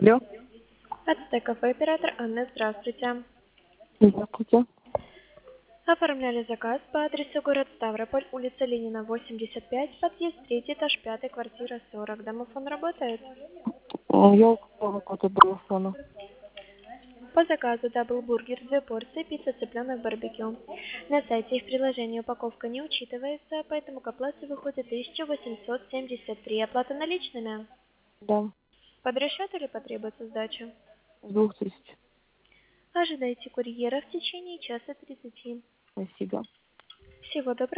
Алло. АЦТ кафе оператор Анна, здравствуйте. Здравствуйте. Оформляли заказ по адресу город Ставрополь, улица Ленина, 85, подъезд 3, этаж 5, квартира 40. Домофон работает? Я украла код от телефона. По заказу даблбургер, 2 порции, пицца, цыпленок, барбекю. На сайте и в приложении упаковка не учитывается, поэтому к оплате выходит 1873. Оплата наличными? Да. Под расчет или потребуется сдача? 2000. Ожидайте курьера в течение часа 30. Спасибо. Всего доброго.